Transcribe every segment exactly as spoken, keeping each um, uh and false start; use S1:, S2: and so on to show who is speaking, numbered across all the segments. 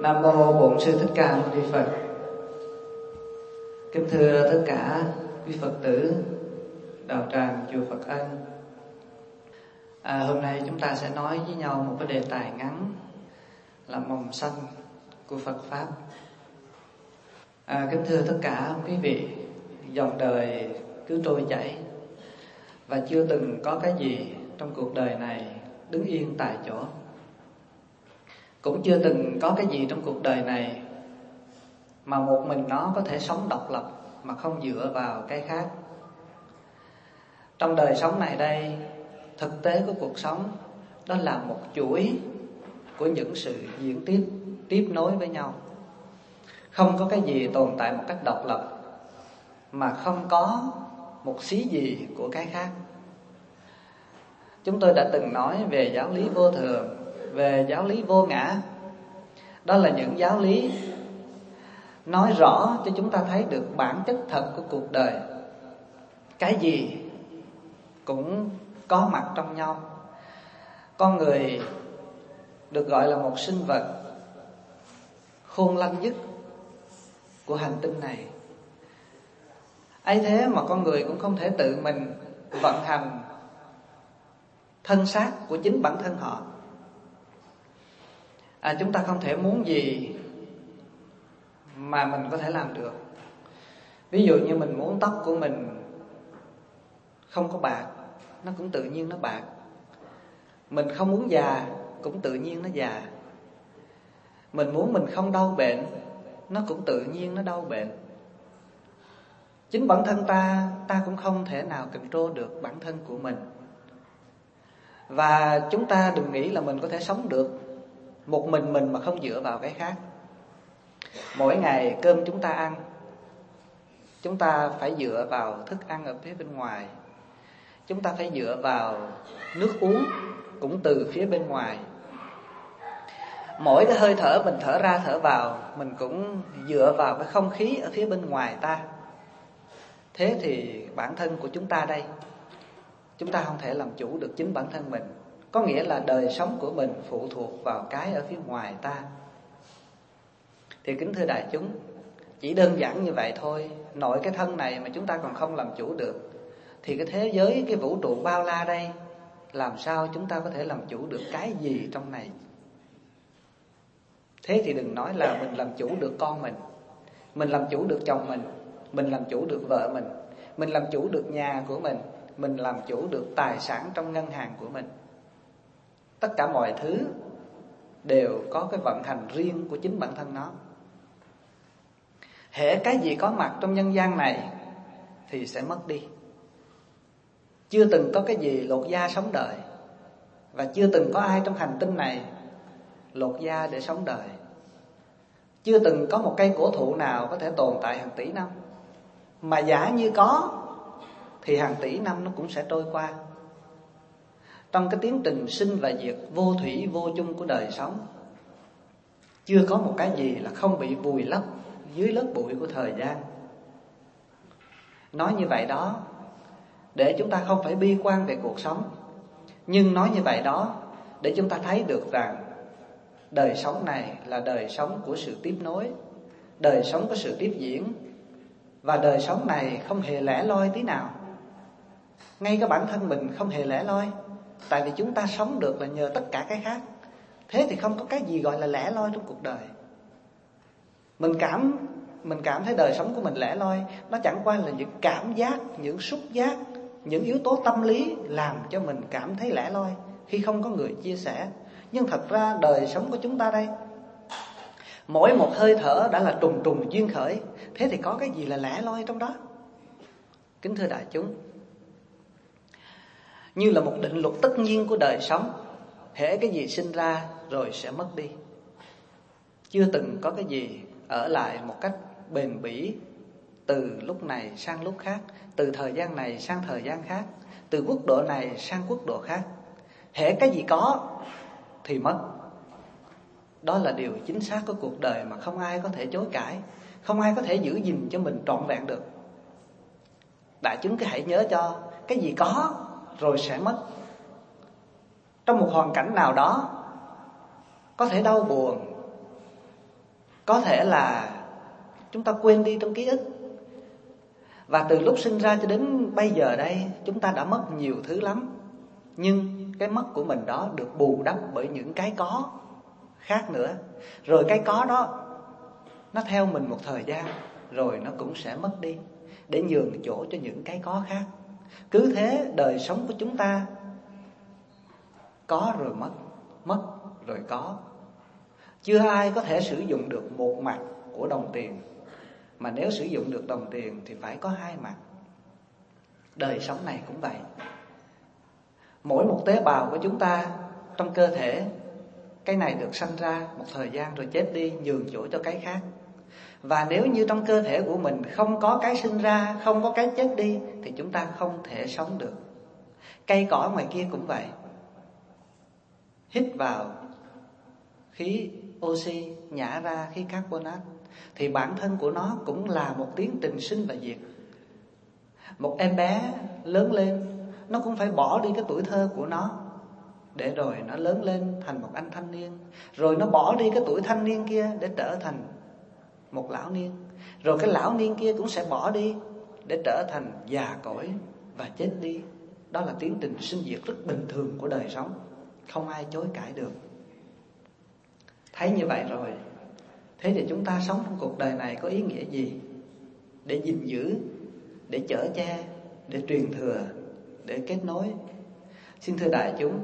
S1: Nam mô Bổn Sư Thích Ca Mâu Ni Phật. Kính thưa tất cả quý Phật tử đạo tràng chùa Phật Ân. À, hôm nay chúng ta sẽ nói với nhau một cái đề tài ngắn là mầm xanh của Phật pháp. À, kính thưa tất cả quý vị, dòng đời cứ trôi chảy và chưa từng có cái gì trong cuộc đời này đứng yên tại chỗ. Cũng chưa từng có cái gì trong cuộc đời này mà một mình nó có thể sống độc lập mà không dựa vào cái khác. Trong đời sống này đây, thực tế của cuộc sống đó là một chuỗi của những sự diễn tiếp, tiếp nối với nhau. Không có cái gì tồn tại một cách độc lập mà không có một xí gì của cái khác. Chúng tôi đã từng nói về giáo lý vô thường, về giáo lý vô ngã. Đó là những giáo lý nói rõ cho chúng ta thấy được bản chất thật của cuộc đời. Cái gì cũng có mặt trong nhau. Con người được gọi là một sinh vật khôn lanh nhất của hành tinh này. ấy thế mà con người cũng không thể tự mình vận hành thân xác của chính bản thân họ. À, chúng ta không thể muốn gì mà mình có thể làm được. Ví dụ như mình muốn tóc của mình không có bạc, nó cũng tự nhiên nó bạc. Mình không muốn già, cũng tự nhiên nó già. Mình muốn mình không đau bệnh, nó cũng tự nhiên nó đau bệnh. Chính bản thân ta, ta cũng không thể nào control được bản thân của mình. Và chúng ta đừng nghĩ là mình có thể sống được một mình mình mà không dựa vào cái khác. Mỗi ngày cơm chúng ta ăn, chúng ta phải dựa vào thức ăn ở phía bên ngoài. Chúng ta phải dựa vào nước uống cũng từ phía bên ngoài. Mỗi cái hơi thở mình thở ra thở vào, mình cũng dựa vào cái không khí ở phía bên ngoài ta. Thế thì bản thân của chúng ta đây, chúng ta không thể làm chủ được chính bản thân mình. Có nghĩa là đời sống của mình phụ thuộc vào cái ở phía ngoài ta. Thì kính thưa đại chúng, chỉ đơn giản như vậy thôi. Nội cái thân này mà chúng ta còn không làm chủ được, thì cái thế giới, cái vũ trụ bao la đây, làm sao chúng ta có thể làm chủ được cái gì trong này? Thế thì đừng nói là mình làm chủ được con mình, mình làm chủ được chồng mình, mình làm chủ được vợ mình, mình làm chủ được nhà của mình, mình làm chủ được tài sản trong ngân hàng của mình. Tất cả mọi thứ đều có cái vận hành riêng của chính bản thân nó. Hễ cái gì có mặt trong nhân gian này thì sẽ mất đi. Chưa từng có cái gì lột da sống đời, và chưa từng có ai trong hành tinh này lột da để sống đời. Chưa từng có một cây cổ thụ nào có thể tồn tại hàng tỷ năm. Mà giả như có thì hàng tỷ năm nó cũng sẽ trôi qua. Trong cái tiến trình sinh và diệt vô thủy vô chung của đời sống, chưa có một cái gì là không bị vùi lấp dưới lớp bụi của thời gian. Nói như vậy đó để chúng ta không phải bi quan về cuộc sống, nhưng nói như vậy đó để chúng ta thấy được rằng đời sống này là đời sống của sự tiếp nối, đời sống của sự tiếp diễn. Và đời sống này không hề lẻ loi tí nào. Ngay cả bản thân mình không hề lẻ loi, tại vì chúng ta sống được là nhờ tất cả cái khác. Thế thì không có cái gì gọi là lẻ loi trong cuộc đời. Mình cảm Mình cảm thấy đời sống của mình lẻ loi, nó chẳng qua là những cảm giác, những xúc giác, những yếu tố tâm lý làm cho mình cảm thấy lẻ loi khi không có người chia sẻ. Nhưng thật ra đời sống của chúng ta đây, mỗi một hơi thở đã là trùng trùng duyên khởi. Thế thì có cái gì là lẻ loi trong đó? Kính thưa đại chúng, như là một định luật tất nhiên của đời sống, hễ cái gì sinh ra rồi sẽ mất đi. Chưa từng có cái gì ở lại một cách bền bỉ từ lúc này sang lúc khác, từ thời gian này sang thời gian khác, từ quốc độ này sang quốc độ khác. Hễ cái gì có thì mất. Đó là điều chính xác của cuộc đời mà không ai có thể chối cãi, không ai có thể giữ gìn cho mình trọn vẹn được. Đại chúng cứ hãy nhớ cho, cái gì có rồi sẽ mất. Trong một hoàn cảnh nào đó có thể đau buồn, Có thể là chúng ta quên đi trong ký ức. Và từ lúc sinh ra cho đến bây giờ đây, chúng ta đã mất nhiều thứ lắm. Nhưng cái mất của mình đó được bù đắp bởi những cái có khác nữa. Rồi cái có đó nó theo mình một thời gian, rồi nó cũng sẽ mất đi, để nhường chỗ cho những cái có khác. Cứ thế đời sống của chúng ta có rồi mất, mất rồi có. Chưa ai có thể sử dụng được một mặt của đồng tiền, mà nếu sử dụng được đồng tiền thì phải có hai mặt. Đời sống này cũng vậy. Mỗi một tế bào của chúng ta trong cơ thể, cái này được sanh ra một thời gian rồi chết đi, nhường chỗ cho cái khác. Và nếu như trong cơ thể của mình không có cái sinh ra, không có cái chết đi, thì chúng ta không thể sống được. Cây cỏ ngoài kia cũng vậy. Hít vào khí oxy, nhả ra khí carbonat, thì bản thân của nó cũng là một tiến trình sinh và diệt. Một em bé lớn lên, nó cũng phải bỏ đi cái tuổi thơ của nó, để rồi nó lớn lên thành một anh thanh niên. Rồi nó bỏ đi cái tuổi thanh niên kia để trở thành một lão niên. Rồi cái lão niên kia cũng sẽ bỏ đi để trở thành già cỗi và chết đi. Đó là tiến trình sinh diệt rất bình thường của đời sống, không ai chối cãi được. Thấy như vậy rồi, thế thì chúng ta sống trong cuộc đời này có ý nghĩa gì? Để gìn giữ, để chở che, để truyền thừa, để kết nối. Xin thưa đại chúng,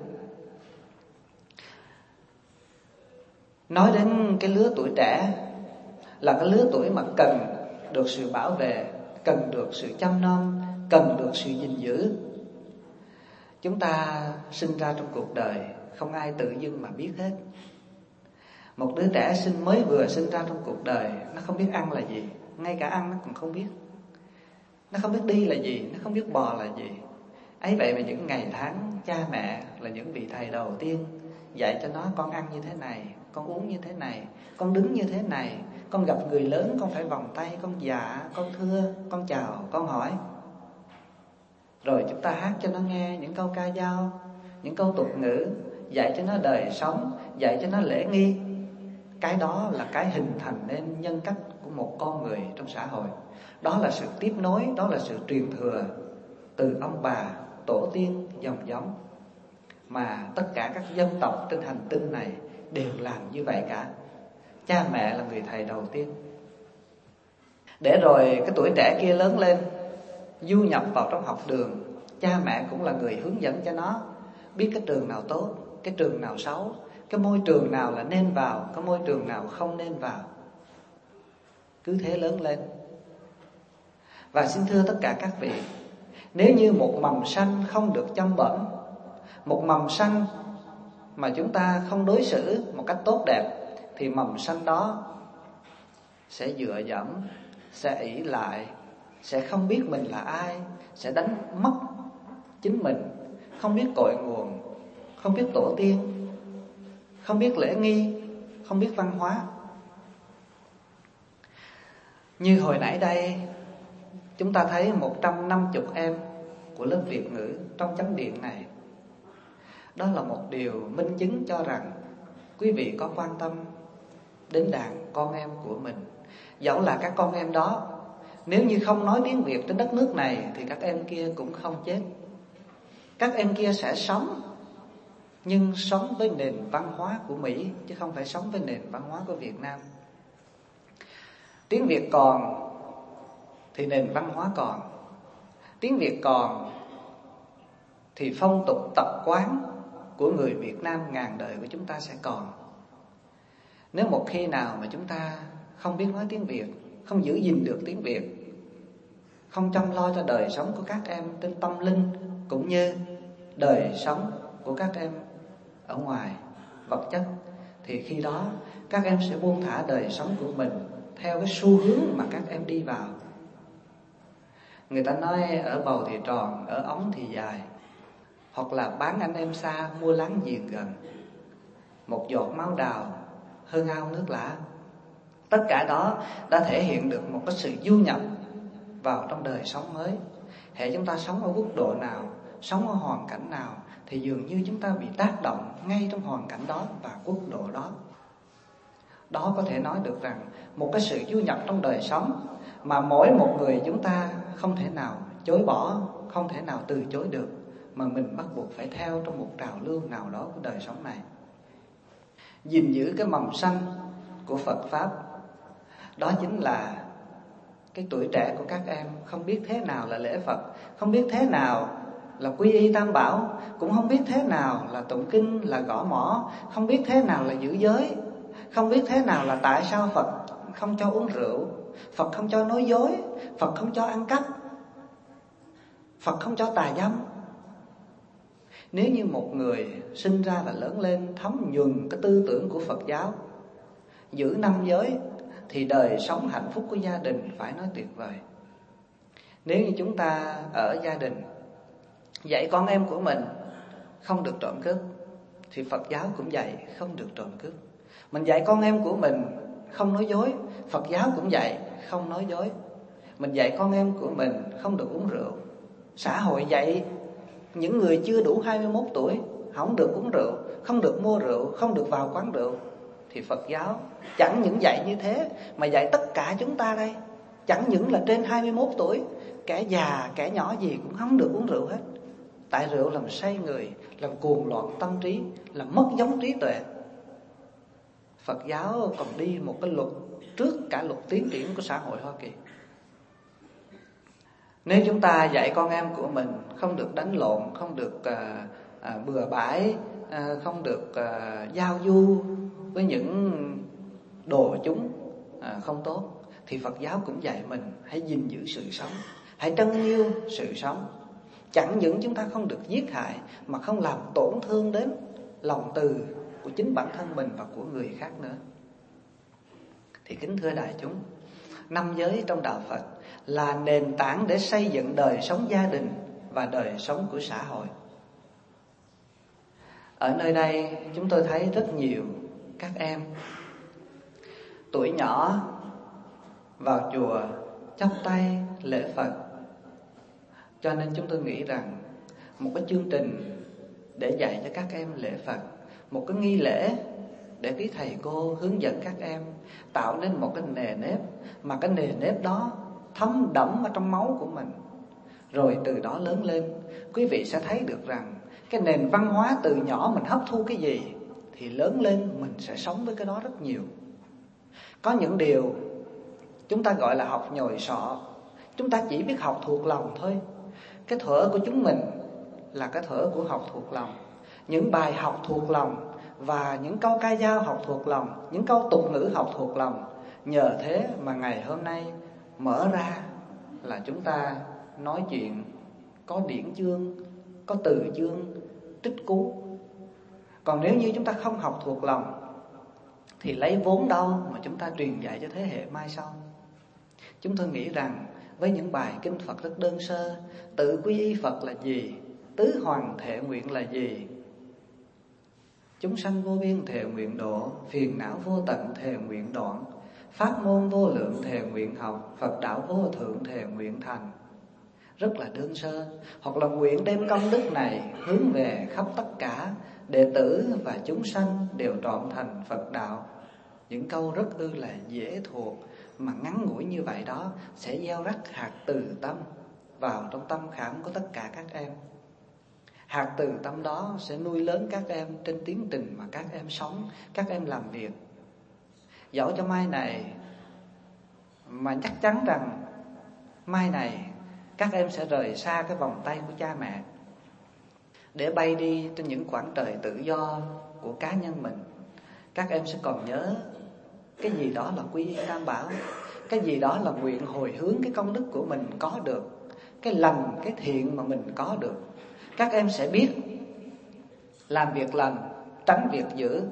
S1: nói đến cái lứa tuổi trẻ là cái lứa tuổi mà cần được sự bảo vệ, cần được sự chăm nom, cần được sự gìn giữ. Chúng ta sinh ra trong cuộc đời, không ai tự dưng mà biết hết. Một đứa trẻ sinh mới vừa sinh ra trong cuộc đời, nó không biết ăn là gì, ngay cả ăn nó cũng không biết. Nó không biết đi là gì, nó không biết bò là gì. Ấy vậy mà những ngày tháng cha mẹ là những vị thầy đầu tiên dạy cho nó: con ăn như thế này, con uống như thế này, con đứng như thế này, con gặp người lớn con phải vòng tay, con dạ, con thưa, con chào, con hỏi. Rồi chúng ta hát cho nó nghe những câu ca dao, những câu tục ngữ, dạy cho nó đời sống, dạy cho nó lễ nghi. Cái đó là cái hình thành nên nhân cách của một con người trong xã hội. Đó là sự tiếp nối, đó là sự truyền thừa từ ông bà, tổ tiên, dòng giống. Mà tất cả các dân tộc trên hành tinh này đều làm như vậy cả. Cha mẹ là người thầy đầu tiên. Để rồi cái tuổi trẻ kia lớn lên, du nhập vào trong học đường, cha mẹ cũng là người hướng dẫn cho nó biết cái trường nào tốt, cái trường nào xấu, cái môi trường nào là nên vào, cái môi trường nào không nên vào. Cứ thế lớn lên. Và xin thưa tất cả các vị, nếu như một mầm xanh không được chăm bẵm, một mầm xanh mà chúng ta không đối xử một cách tốt đẹp, thì mầm xanh đó sẽ dựa dẫm, sẽ ỷ lại, sẽ không biết mình là ai, sẽ đánh mất chính mình, không biết cội nguồn, không biết tổ tiên, không biết lễ nghi, không biết văn hóa. Như hồi nãy đây chúng ta thấy một trăm năm mươi em của lớp Việt ngữ trong chánh điện này. Đó là một điều minh chứng cho rằng quý vị có quan tâm đến đàn con em của mình. Dẫu là các con em đó, nếu như không nói tiếng Việt trên đất nước này thì các em kia cũng không chết. Các em kia sẽ sống, nhưng sống với nền văn hóa của Mỹ, chứ không phải sống với nền văn hóa của Việt Nam. Tiếng Việt còn thì nền văn hóa còn. Tiếng Việt còn thì phong tục tập quán của người Việt Nam ngàn đời của chúng ta sẽ còn. Nếu một khi nào mà chúng ta không biết nói tiếng Việt, không giữ gìn được tiếng Việt, không chăm lo cho đời sống của các em trên tâm linh, cũng như đời sống của các em ở ngoài vật chất, thì khi đó các em sẽ buông thả đời sống của mình theo cái xu hướng mà các em đi vào. Người ta nói ở bầu thì tròn, ở ống thì dài, hoặc là bán anh em xa, mua láng giềng gần. Một giọt máu đào hơn ao nước lã. Tất cả đó đã thể hiện được một cái sự du nhập vào trong đời sống mới. Hễ chúng ta sống ở quốc độ nào, sống ở hoàn cảnh nào, thì dường như chúng ta bị tác động ngay trong hoàn cảnh đó và quốc độ đó. Đó có thể nói được rằng một cái sự du nhập trong đời sống mà mỗi một người chúng ta không thể nào chối bỏ, không thể nào từ chối được, mà mình bắt buộc phải theo trong một trào lưu nào đó của đời sống này. Gìn giữ cái mầm xanh của Phật Pháp, đó chính là cái tuổi trẻ của các em không biết thế nào là lễ Phật, không biết thế nào là quy y Tam Bảo, cũng không biết thế nào là tụng kinh, là gõ mõ, không biết thế nào là giữ giới, không biết thế nào là tại sao Phật không cho uống rượu, Phật không cho nói dối, Phật không cho ăn cắp, Phật không cho tà dâm. Nếu như một người sinh ra và lớn lên thấm nhuần cái tư tưởng của Phật giáo, giữ năm giới, thì đời sống hạnh phúc của gia đình phải nói tuyệt vời. Nếu như chúng ta ở gia đình dạy con em của mình không được trộm cướp, thì Phật giáo cũng dạy không được trộm cướp. Mình dạy con em của mình không nói dối, Phật giáo cũng dạy không nói dối. Mình dạy con em của mình không được uống rượu, xã hội dạy những người chưa đủ hai mươi mốt tuổi không được uống rượu, không được mua rượu, không được vào quán rượu. Thì Phật giáo chẳng những dạy như thế mà dạy tất cả chúng ta đây, chẳng những là trên hai mươi mốt tuổi, kẻ già, kẻ nhỏ gì cũng không được uống rượu hết. Tại rượu làm say người, làm cuồng loạn tâm trí, làm mất giống trí tuệ. Phật giáo còn đi một cái luật trước cả luật tiến triển của xã hội Hoa Kỳ. Nếu chúng ta dạy con em của mình không được đánh lộn, không được à, à, bừa bãi, à, không được à, giao du với những đồ chúng à, không tốt, thì Phật giáo cũng dạy mình hãy gìn giữ sự sống, hãy trân yêu sự sống. Chẳng những chúng ta không được giết hại, mà không làm tổn thương đến lòng từ của chính bản thân mình và của người khác nữa. Thì kính thưa đại chúng, năm giới trong đạo Phật là nền tảng để xây dựng đời sống gia đình và đời sống của xã hội. Ở nơi đây chúng tôi thấy rất nhiều các em tuổi nhỏ vào chùa chắp tay lễ Phật. Cho nên chúng tôi nghĩ rằng một cái chương trình để dạy cho các em lễ Phật, một cái nghi lễ để quý thầy cô hướng dẫn các em, tạo nên một cái nề nếp, mà cái nề nếp đó thấm đẫm ở trong máu của mình, rồi từ đó lớn lên. Quý vị sẽ thấy được rằng cái nền văn hóa từ nhỏ mình hấp thu cái gì thì lớn lên mình sẽ sống với cái đó rất nhiều. Có những điều chúng ta gọi là học nhồi sọ, chúng ta chỉ biết học thuộc lòng thôi. Cái thuở của chúng mình là cái thuở của học thuộc lòng, những bài học thuộc lòng và những câu ca dao học thuộc lòng, những câu tục ngữ học thuộc lòng. Nhờ thế mà ngày hôm nay mở ra là chúng ta nói chuyện có điển chương, có từ chương, trích cú. Còn nếu như chúng ta không học thuộc lòng thì lấy vốn đâu mà chúng ta truyền dạy cho thế hệ mai sau. Chúng tôi nghĩ rằng với những bài kinh Phật rất đơn sơ, tự quy y Phật là gì, tứ hoàng thệ nguyện là gì, chúng sanh vô biên thệ nguyện độ, phiền não vô tận thệ nguyện đoạn, pháp môn vô lượng thệ nguyện học, Phật đạo vô thượng thệ nguyện thành. Rất là đơn sơ. Hoặc là nguyện đem công đức này hướng về khắp tất cả đệ tử và chúng sanh đều trọn thành Phật đạo. Những câu rất ư là dễ thuộc, mà ngắn ngủi như vậy đó sẽ gieo rắc hạt từ tâm vào trong tâm khảm của tất cả các em. Hạt từ tâm đó sẽ nuôi lớn các em trên tiến trình mà các em sống, các em làm việc. Dẫu cho mai này, mà chắc chắn rằng mai này các em sẽ rời xa cái vòng tay của cha mẹ để bay đi trên những khoảng trời tự do của cá nhân mình. Các em sẽ còn nhớ cái gì đó là quy y Tam Bảo, cái gì đó là nguyện hồi hướng cái công đức của mình có được, cái lành, cái thiện mà mình có được. Các em sẽ biết làm việc lành, tránh việc dữ.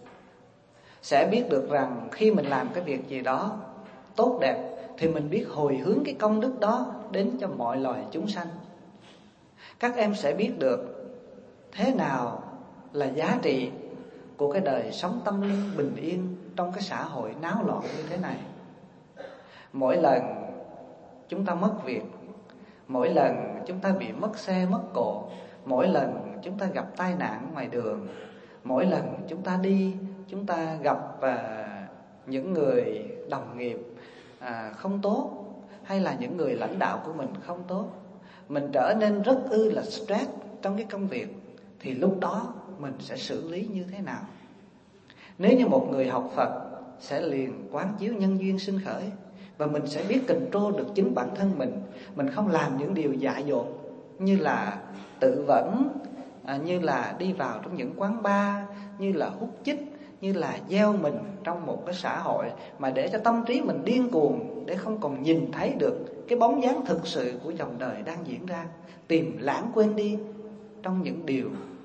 S1: Sẽ biết được rằng khi mình làm cái việc gì đó tốt đẹp thì mình biết hồi hướng cái công đức đó đến cho mọi loài chúng sanh. Các em sẽ biết được thế nào là giá trị của cái đời sống tâm linh bình yên trong cái xã hội náo loạn như thế này. Mỗi lần chúng ta mất việc, mỗi lần chúng ta bị mất xe mất cộ, mỗi lần chúng ta gặp tai nạn ngoài đường, mỗi lần chúng ta đi chúng ta gặp uh, những người đồng nghiệp à, không tốt, hay là những người lãnh đạo của mình không tốt, mình trở nên rất ư là stress trong cái công việc, thì lúc đó mình sẽ xử lý như thế nào? Nếu như một người học Phật sẽ liền quán chiếu nhân duyên sinh khởi, và mình sẽ biết control được chính bản thân mình. Mình không làm những điều dại dột như là tự vẫn, à, như là đi vào trong những quán bar, như là hút chích, như là gieo mình trong một cái xã hội mà để cho tâm trí mình điên cuồng, để không còn nhìn thấy được cái bóng dáng thực sự của dòng đời đang diễn ra, tìm lãng quên đi trong những điều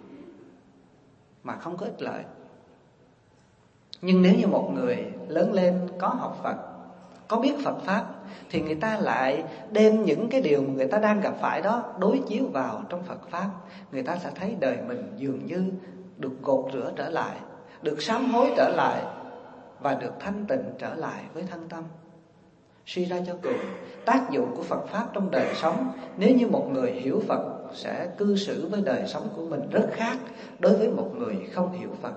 S1: mà không có ích lợi. Nhưng nếu như một người lớn lên có học Phật, có biết Phật Pháp, thì người ta lại đem những cái điều mà người ta đang gặp phải đó đối chiếu vào trong Phật Pháp. Người ta sẽ thấy đời mình dường như được gột rửa trở lại, được sám hối trở lại, và được thanh tịnh trở lại với thân tâm. Suy ra cho cùng, tác dụng của Phật Pháp trong đời sống, nếu như một người hiểu Phật sẽ cư xử với đời sống của mình rất khác đối với một người không hiểu Phật.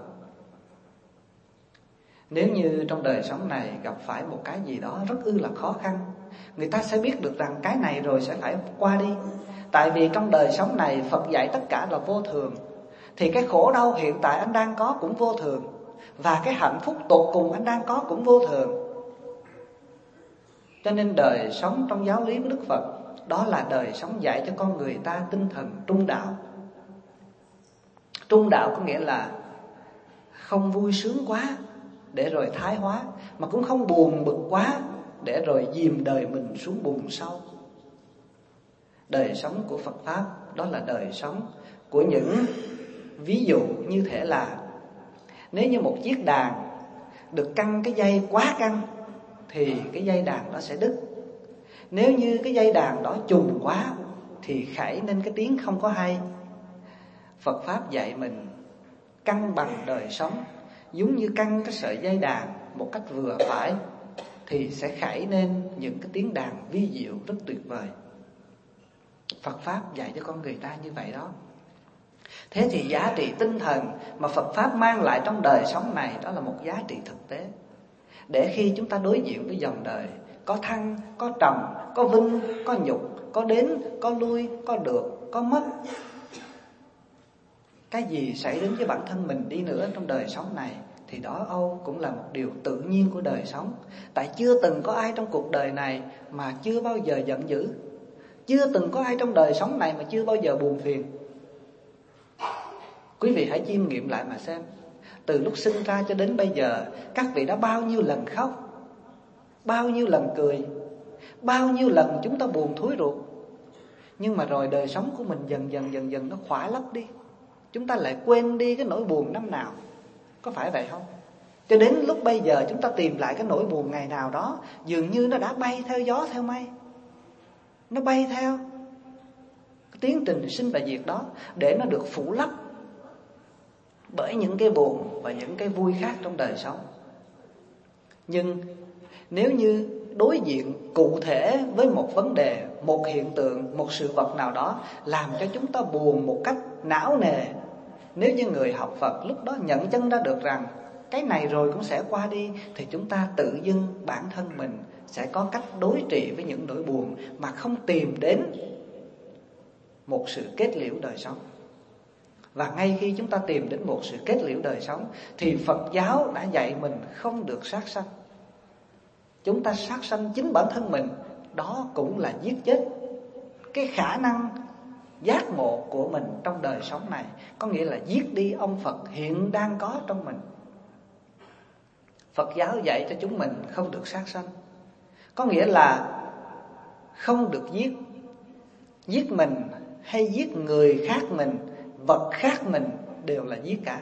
S1: Nếu như trong đời sống này gặp phải một cái gì đó rất ư là khó khăn, người ta sẽ biết được rằng cái này rồi sẽ phải qua đi. Tại vì trong đời sống này Phật dạy tất cả là vô thường, thì cái khổ đau hiện tại anh đang có cũng vô thường, và cái hạnh phúc tột cùng anh đang có cũng vô thường. Cho nên đời sống trong giáo lý của Đức Phật, đó là đời sống dạy cho con người ta tinh thần trung đạo. Trung đạo có nghĩa là không vui sướng quá để rồi thái hóa, mà cũng không buồn bực quá để rồi dìm đời mình xuống bùn sâu. Đời sống của Phật Pháp đó là đời sống của những ví dụ như thể là nếu như một chiếc đàn được căng cái dây quá căng thì cái dây đàn đó sẽ đứt. Nếu như cái dây đàn đó trùng quá thì khảy nên cái tiếng không có hay. Phật Pháp dạy mình cân bằng đời sống, giống như căng cái sợi dây đàn một cách vừa phải, thì sẽ khảy nên những cái tiếng đàn vi diệu rất tuyệt vời. Phật Pháp dạy cho con người ta như vậy đó. Thế thì giá trị tinh thần mà Phật Pháp mang lại trong đời sống này, đó là một giá trị thực tế. Để khi chúng ta đối diện với dòng đời, có thăng, có trầm, có vinh, có nhục, có đến, có lui, có được, có mất, cái gì xảy đến với bản thân mình đi nữa trong đời sống này, thì đó Âu cũng là một điều tự nhiên của đời sống. Tại chưa từng có ai trong cuộc đời này mà chưa bao giờ giận dữ, chưa từng có ai trong đời sống này mà chưa bao giờ buồn phiền. Quý vị hãy chiêm nghiệm lại mà xem, từ lúc sinh ra cho đến bây giờ, các vị đã bao nhiêu lần khóc, bao nhiêu lần cười, bao nhiêu lần chúng ta buồn thối ruột. Nhưng mà rồi đời sống của mình dần dần dần dần nó khỏa lấp đi, chúng ta lại quên đi cái nỗi buồn năm nào. Có phải vậy không? Cho đến lúc bây giờ chúng ta tìm lại cái nỗi buồn ngày nào đó, dường như nó đã bay theo gió theo mây. Nó bay theo cái tiến trình sinh và diệt đó, để nó được phủ lấp bởi những cái buồn và những cái vui khác trong đời sống. Nhưng nếu như đối diện cụ thể với một vấn đề, một hiện tượng, một sự vật nào đó làm cho chúng ta buồn một cách não nề, nếu như người học Phật lúc đó nhận chân ra được rằng cái này rồi cũng sẽ qua đi, thì chúng ta tự dưng bản thân mình sẽ có cách đối trị với những nỗi buồn mà không tìm đến một sự kết liễu đời sống. Và ngay khi chúng ta tìm đến một sự kết liễu đời sống, thì Phật giáo đã dạy mình không được sát sanh. Chúng ta sát sanh chính bản thân mình, đó cũng là giết chết cái khả năng giác ngộ của mình trong đời sống này. Có nghĩa là giết đi ông Phật hiện đang có trong mình. Phật giáo dạy cho chúng mình không được sát sanh, có nghĩa là không được giết. Giết mình hay giết người khác mình, vật khác mình đều là giết cả.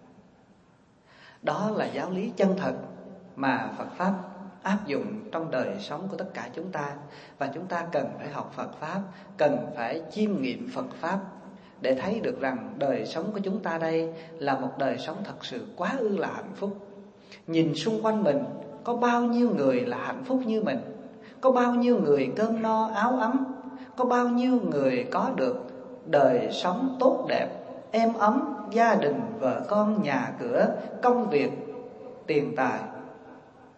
S1: Đó là giáo lý chân thật mà Phật Pháp áp dụng trong đời sống của tất cả chúng ta. Và chúng ta cần phải học Phật Pháp, cần phải chiêm nghiệm Phật Pháp để thấy được rằng đời sống của chúng ta đây là một đời sống thật sự quá ư là hạnh phúc. Nhìn xung quanh mình, có bao nhiêu người là hạnh phúc như mình, có bao nhiêu người cơm no áo ấm, có bao nhiêu người có được đời sống tốt đẹp, êm ấm, gia đình, vợ con, nhà cửa, công việc, tiền tài.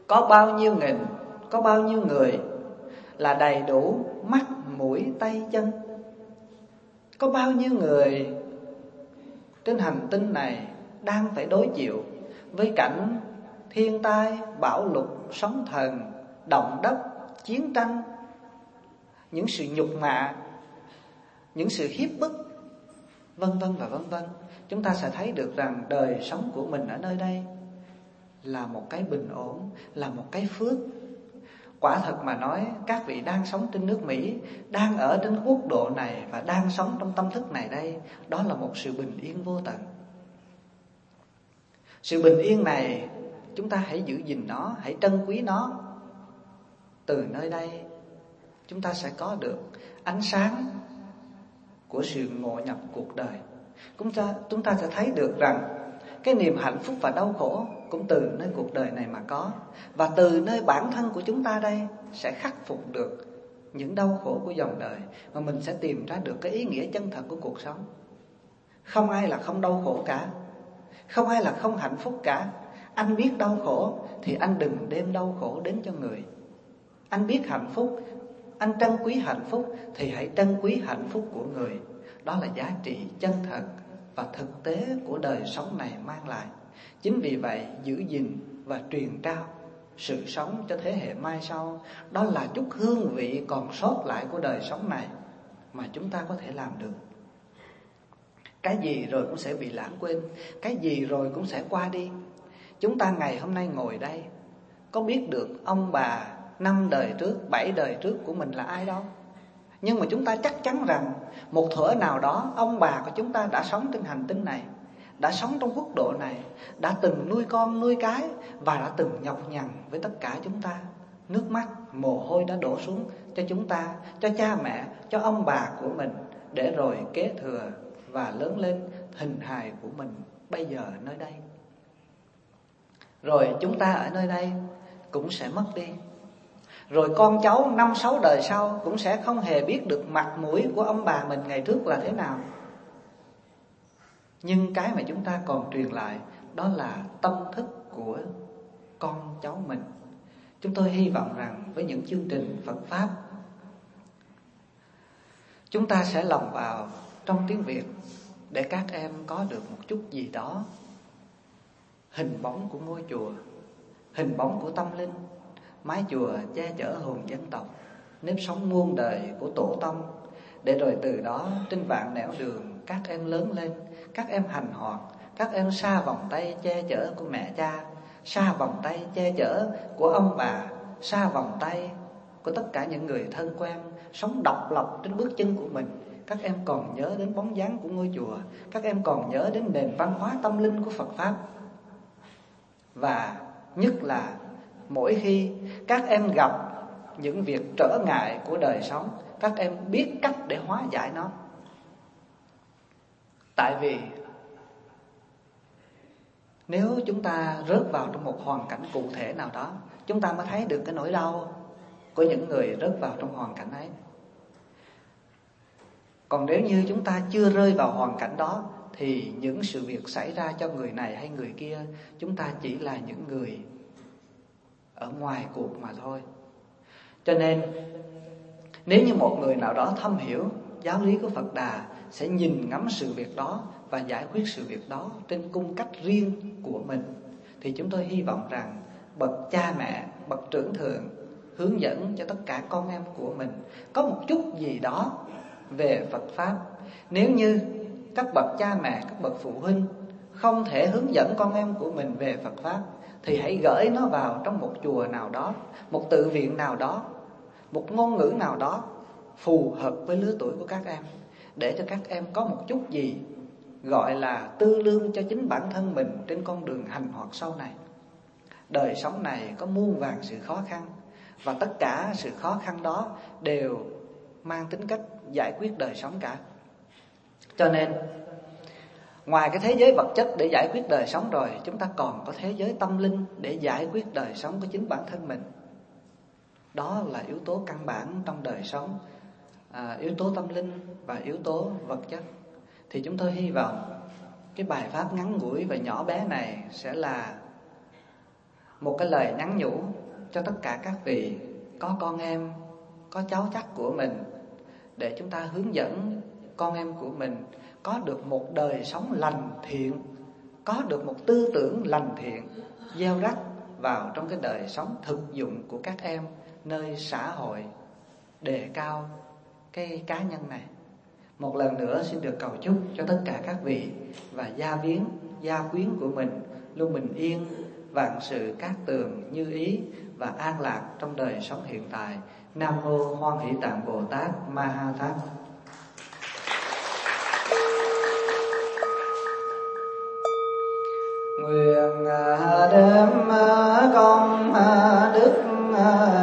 S1: Có bao nhiêu nghìn, có bao nhiêu người là đầy đủ mắt, mũi, tay, chân. Có bao nhiêu người trên hành tinh này đang phải đối chịu với cảnh thiên tai, bão lụt, sóng thần, động đất, chiến tranh, những sự nhục mạ, những sự hiếp bức, vân vân và vân vân. Chúng ta sẽ thấy được rằng đời sống của mình ở nơi đây là một cái bình ổn, là một cái phước. Quả thật mà nói, các vị đang sống trên nước Mỹ, đang ở trên quốc độ này và đang sống trong tâm thức này đây, đó là một sự bình yên vô tận. Sự bình yên này chúng ta hãy giữ gìn nó, hãy trân quý nó. Từ nơi đây chúng ta sẽ có được ánh sáng của sự ngộ nhập cuộc đời. Chúng ta, chúng ta sẽ thấy được rằng cái niềm hạnh phúc và đau khổ cũng từ nơi cuộc đời này mà có. Và từ nơi bản thân của chúng ta đây sẽ khắc phục được những đau khổ của dòng đời, mà mình sẽ tìm ra được cái ý nghĩa chân thật của cuộc sống. Không ai là không đau khổ cả, không ai là không hạnh phúc cả. Anh biết đau khổ thì anh đừng đem đau khổ đến cho người. Anh biết hạnh phúc, anh trân quý hạnh phúc thì hãy trân quý hạnh phúc của người. Đó là giá trị chân thật và thực tế của đời sống này mang lại. Chính vì vậy, giữ gìn và truyền trao sự sống cho thế hệ mai sau, đó là chút hương vị còn sót lại của đời sống này mà chúng ta có thể làm được. Cái gì rồi cũng sẽ bị lãng quên, cái gì rồi cũng sẽ qua đi. Chúng ta ngày hôm nay ngồi đây có biết được ông bà năm đời trước, bảy đời trước của mình là ai đâu. Nhưng mà chúng ta chắc chắn rằng một thuở nào đó ông bà của chúng ta đã sống trên hành tinh này, đã sống trong quốc độ này, đã từng nuôi con nuôi cái và đã từng nhọc nhằn với tất cả chúng ta. Nước mắt, mồ hôi đã đổ xuống cho chúng ta, cho cha mẹ, cho ông bà của mình, để rồi kế thừa và lớn lên hình hài của mình bây giờ nơi đây. Rồi chúng ta ở nơi đây cũng sẽ mất đi. Rồi con cháu năm sáu đời sau cũng sẽ không hề biết được mặt mũi của ông bà mình ngày trước là thế nào. Nhưng cái mà chúng ta còn truyền lại đó là tâm thức của con cháu mình. Chúng tôi hy vọng rằng với những chương trình Phật Pháp, chúng ta sẽ lồng vào trong tiếng Việt để các em có được một chút gì đó, hình bóng của ngôi chùa, hình bóng của tâm linh, mái chùa che chở hồn dân tộc, nếp sống muôn đời của tổ tông, để rồi từ đó trên vạn nẻo đường các em lớn lên, các em hành hoạt, các em xa vòng tay che chở của mẹ cha, xa vòng tay che chở của ông bà, xa vòng tay của tất cả những người thân quen, sống độc lập trên bước chân của mình. Các em còn nhớ đến bóng dáng của ngôi chùa, các em còn nhớ đến nền văn hóa tâm linh của Phật Pháp. Và nhất là mỗi khi các em gặp những việc trở ngại của đời sống, các em biết cách để hóa giải nó. Tại vì nếu chúng ta rớt vào trong một hoàn cảnh cụ thể nào đó, chúng ta mới thấy được cái nỗi đau của những người rớt vào trong hoàn cảnh ấy. Còn nếu như chúng ta chưa rơi vào hoàn cảnh đó, thì những sự việc xảy ra cho người này hay người kia, chúng ta chỉ là những người ở ngoài cuộc mà thôi. Cho nên nếu như một người nào đó thâm hiểu giáo lý của Phật Đà, sẽ nhìn ngắm sự việc đó và giải quyết sự việc đó trên cung cách riêng của mình, thì chúng tôi hy vọng rằng bậc cha mẹ, bậc trưởng thượng hướng dẫn cho tất cả con em của mình có một chút gì đó về Phật Pháp. Nếu như các bậc cha mẹ, các bậc phụ huynh không thể hướng dẫn con em của mình về Phật Pháp, thì hãy gửi nó vào trong một chùa nào đó, một tự viện nào đó, một ngôn ngữ nào đó phù hợp với lứa tuổi của các em, để cho các em có một chút gì gọi là tư lương cho chính bản thân mình trên con đường hành hoạt sau này. Đời sống này có muôn vàn sự khó khăn, và tất cả sự khó khăn đó đều mang tính cách giải quyết đời sống cả. Cho nên ngoài cái thế giới vật chất để giải quyết đời sống rồi, chúng ta còn có thế giới tâm linh để giải quyết đời sống của chính bản thân mình. Đó là yếu tố căn bản trong đời sống, à, yếu tố tâm linh và yếu tố vật chất. Thì chúng tôi hy vọng cái bài pháp ngắn ngủi và nhỏ bé này sẽ là một cái lời nhắn nhủ cho tất cả các vị có con em, có cháu chắc của mình, để chúng ta hướng dẫn con em của mình có được một đời sống lành thiện, có được một tư tưởng lành thiện, gieo rắc vào trong cái đời sống thực dụng của các em nơi xã hội, đề cao cái cá nhân này. Một lần nữa xin được cầu chúc cho tất cả các vị và gia viếng, gia quyến của mình luôn bình yên, vạn sự cát tường như ý và an lạc trong đời sống hiện tại. Nam mô Hoan Hỷ Tạng Bồ Tát Ma Ha Tát. Nguyện đem công đức